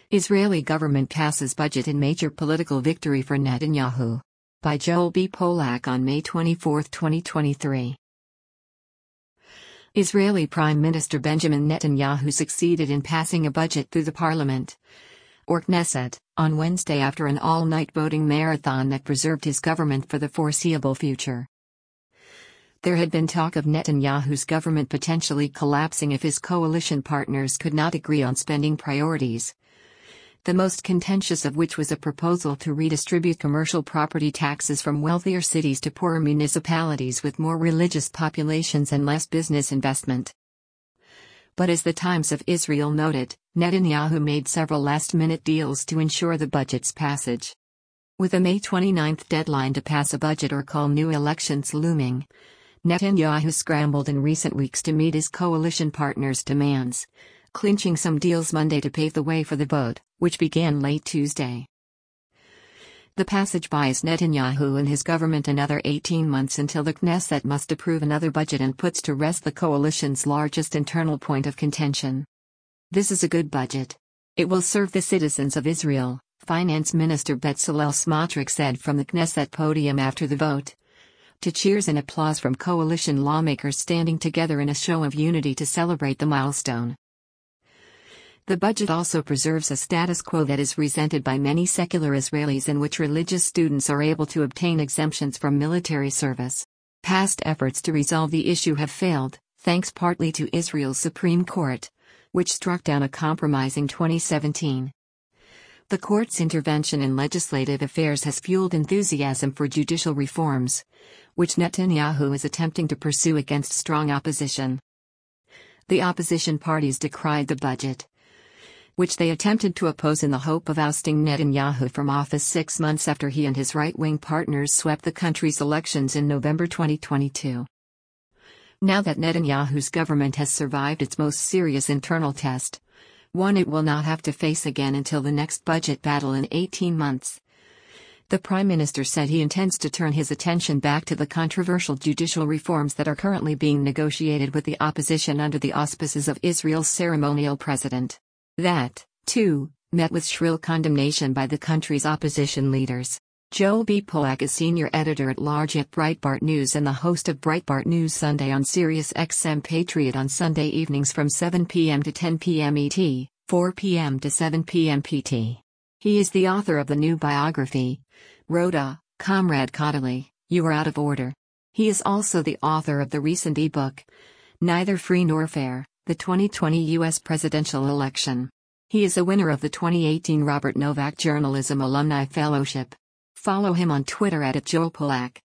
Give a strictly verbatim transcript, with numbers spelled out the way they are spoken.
Israeli government passes budget in major political victory for Netanyahu. By Joel B. Polak on May twenty-fourth, twenty twenty-three. Israeli Prime Minister Benjamin Netanyahu succeeded in passing a budget through the parliament, or Knesset, on Wednesday after an all-night voting marathon that preserved his government for the foreseeable future. There had been talk of Netanyahu's government potentially collapsing if his coalition partners could not agree on spending priorities, the most contentious of which was a proposal to redistribute commercial property taxes from wealthier cities to poorer municipalities with more religious populations and less business investment. But as the Times of Israel noted, Netanyahu made several last-minute deals to ensure the budget's passage. With a May twenty-ninth deadline to pass a budget or call new elections looming, Netanyahu scrambled in recent weeks to meet his coalition partners' demands, clinching some deals Monday to pave the way for the vote, which began late Tuesday. The passage buys Netanyahu and his government another eighteen months until the Knesset must approve another budget and puts to rest the coalition's largest internal point of contention. This is a good budget. It will serve the citizens of Israel, Finance Minister Bezalel Smotrich said from the Knesset podium after the vote, to cheers and applause from coalition lawmakers standing together in a show of unity to celebrate the milestone. The budget also preserves a status quo that is resented by many secular Israelis, in which religious students are able to obtain exemptions from military service. Past efforts to resolve the issue have failed, thanks partly to Israel's Supreme Court, which struck down a compromise in twenty seventeen. The court's intervention in legislative affairs has fueled enthusiasm for judicial reforms, which Netanyahu is attempting to pursue against strong opposition. The opposition parties decried the budget, which they attempted to oppose in the hope of ousting Netanyahu from office six months after he and his right-wing partners swept the country's elections in November twenty twenty-two. Now that Netanyahu's government has survived its most serious internal test, one it will not have to face again until the next budget battle in eighteen months, the Prime Minister said he intends to turn his attention back to the controversial judicial reforms that are currently being negotiated with the opposition under the auspices of Israel's ceremonial president. That, too, met with shrill condemnation by the country's opposition leaders. Joel B. Polak is senior editor-at-large at Breitbart News and the host of Breitbart News Sunday on Sirius X M Patriot on Sunday evenings from seven p m to ten p m E T, four p m to seven p m P T. He is the author of the new biography, Rhoda, Comrade Kodaly, You Are Out of Order. He is also the author of the recent e-book, Neither Free Nor Fair, the twenty twenty U S Presidential Election. He is a winner of the twenty eighteen Robert Novak Journalism Alumni Fellowship. Follow him on Twitter at Joel Polak.